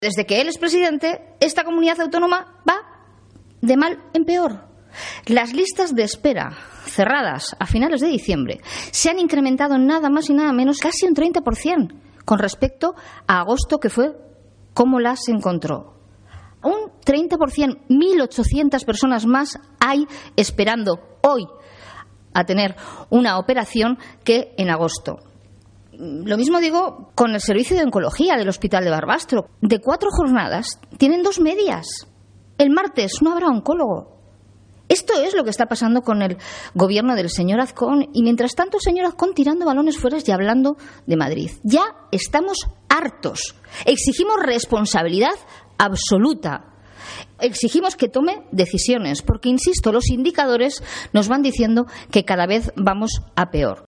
Desde que él es presidente, esta comunidad autónoma va de mal en peor. Las listas de espera cerradas a finales de diciembre se han incrementado nada más y nada menos casi un 30% con respecto a agosto, que fue como las encontró. Un 30%, 1.800 personas más hay esperando hoy a tener una operación que en agosto. Lo mismo digo con el servicio de oncología del Hospital de Barbastro. De 4 jornadas tienen 2 medias. El martes no habrá oncólogo. Esto es lo que está pasando con el gobierno del señor Azcón, y mientras tanto el señor Azcón tirando balones fuera y hablando de Madrid. Ya estamos hartos. Exigimos responsabilidad absoluta. Exigimos que tome decisiones, porque, insisto, los indicadores nos van diciendo que cada vez vamos a peor.